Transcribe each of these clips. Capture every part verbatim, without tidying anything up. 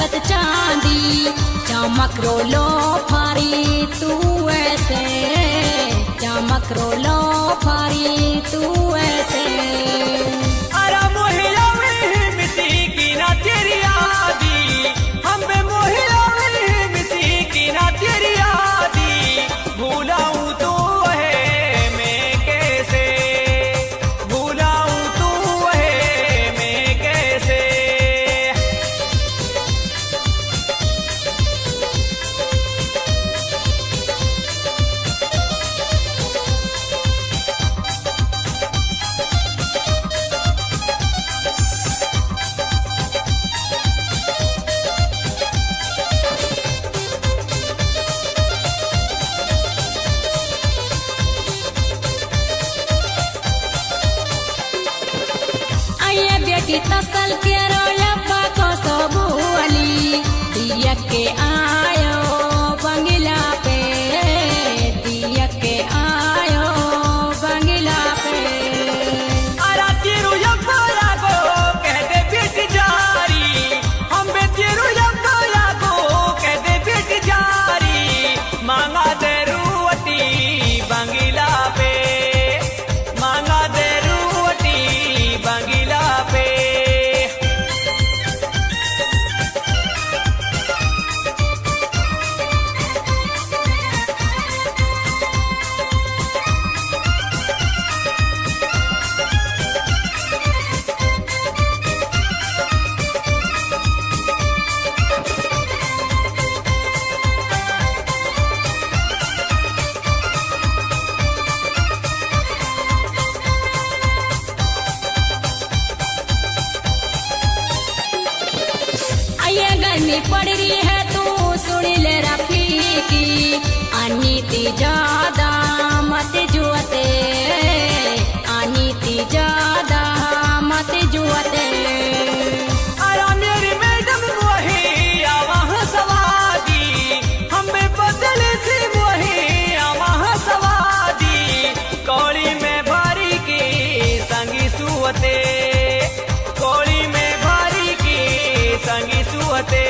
जगत चांदी चमक रोलो फारी तू ऐसे चमक रोलो फारी तू ऐसे अरे मोहिया में मिसी की ना तेरी यादी हम बे मोहिया में मिसी की ना तेरी यादी भूलाऊं तू है मैं कैसे भूलाऊं तू है मैं कैसे बेटी तसल के रोलपा को सबुअली दिया के आयो बंगला पे दिया के आयो बंगला पे अरे तेरू यब्बा को कहते बेटी जारी हम बे तेरू यब्बा को कहते बेटी जारी मांगा दे रुवटी बंगला पे मांगा दे रुवटी बंगला पे पड़ रही है तू सुन ले रफीकी अनीति ज्यादा मत जुआते अनीति ज्यादा मत जुआते अरे मेरी मैडम वही आवाह सवादी हमें बदल से वही आवाह सवादी कौड़ी में भारी की संगी सुवते कौड़ी में भारी की संगी सुवते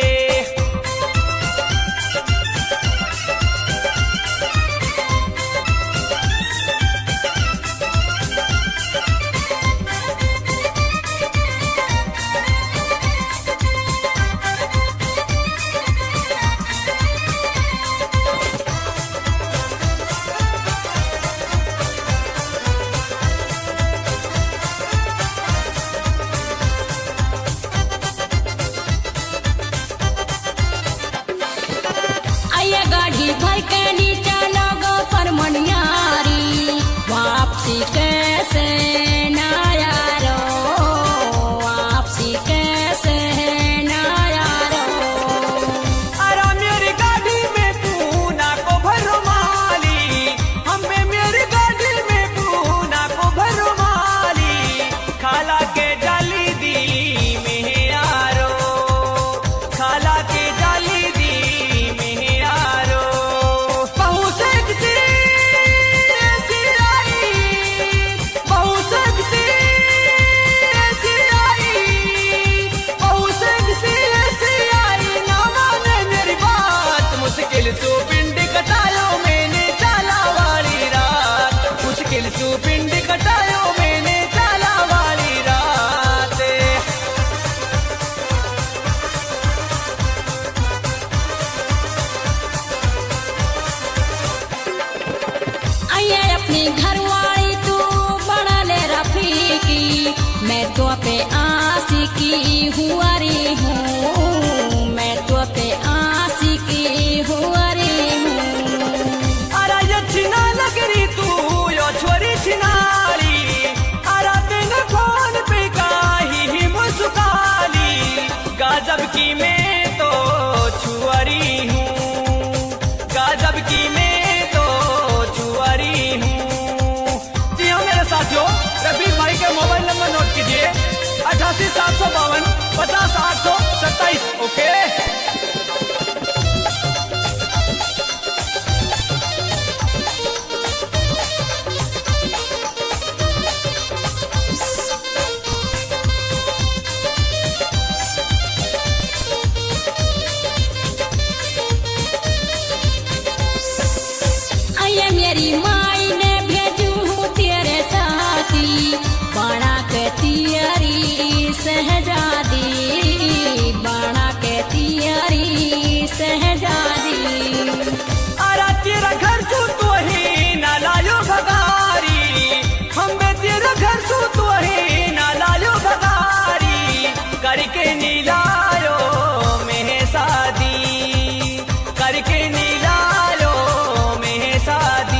गाड़ी भर के नीचे लोगो पर मनियारी वापसी कैसे ना यारो वापसी कैसे ना यारो अरे मेरी गाड़ी में तू ना को भरो माली हमें मेरी गाड़ी में तू ना को भरो माली खाला के डाली दी में यारो खाला के डाली दी में यारो बहु सकती ऐसी आई बहु सकती ऐसी आई बहु सकती ऐसी आई ना माने मेरी बात मुश्किल सो पिंड कटायो मैंने चाला वाली रात मुश्किल सो पिंड कटायो मैंने चाला वाली रात आइए अपनी घरवाली तू बड़ा ले रफीकी मैं तो पे आशिकी हुआरी हूँ मैं तो पे आशिकी हुआरी हूँ अरे ये छिना लग रही तू यो छोरी छिनाली अरे दिन फोन पे काही ही मुस्काली गजब की मैं तो छुआरी हूँ गजब की मैं तो छुआरी हूँ जी हाँ मेरे साथियों रफीक भाई के मोबाइल नंबर नोट कीजिए अठासी सात सौ बावन पचास आठ सौ सत्ताईस ओके तेरी माई ने भेजू हूँ तेरे साथी बना के तियरी सहजादी बना के तियरी सहजादी अरे तेरा घर सू तो ही ना लायो भगारी हमें तेरा घर सू तो ही ना लायो भगारी करके नीलायो में शादी करके नीलायो में शादी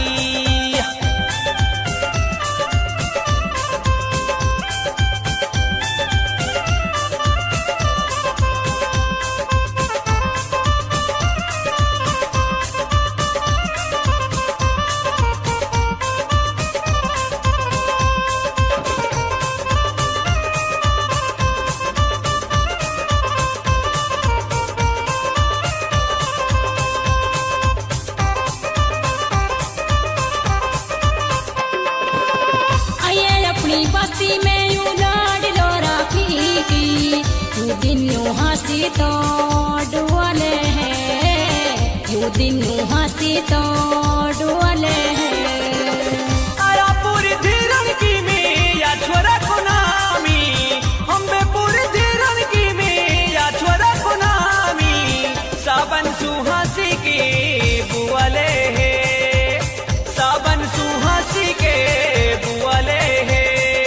बस्ती में यू लाड लो राखी की यू दिनों हंसी तो डुअले है यू दिनों हंसी तो डुअले है आया पूरी धीरन की में या छोरा को नामी हमें पूरी धीरन की में या छोरा को नामी सावन सुहासी के बुआले है सावन सुहासी के बुआले है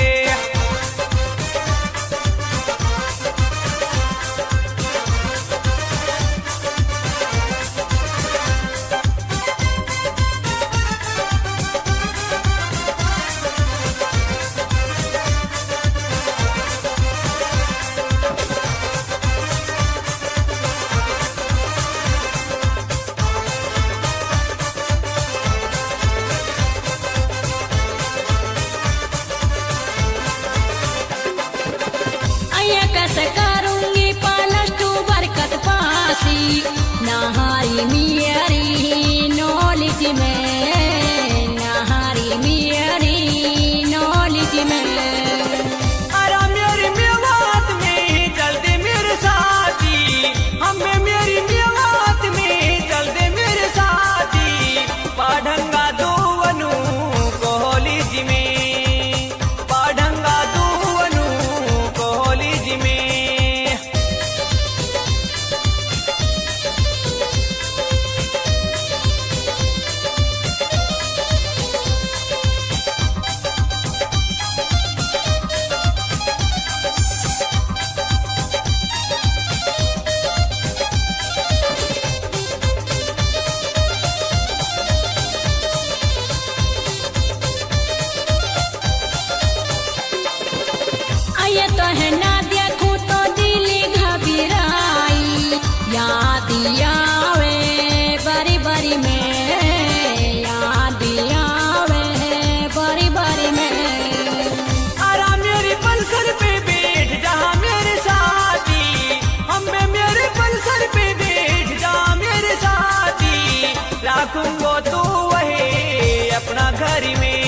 कैसे करूंगी पालस तू बरकत पासी नहारी मियरी नॉलेज में नहारी मियरी नॉलेज में अरे मेरी मेवात में चल दे मेरे साथी हमें मेरी मेवात में चल दे मेरे साथी पाढ़ंगा दो अनु कॉलेज में पाढ़ंगा दो अनु कॉलेज में ये तो है ना देखूं तो दिली घबराई याद आवे बरी बरी में याद आवे बरी बरी में अरे मेरी पल्सर पे बैठ जा मेरे साथी हमें मेरे पल्सर पे बैठ जा मेरे साथी राखूंगो तू वही अपना घर में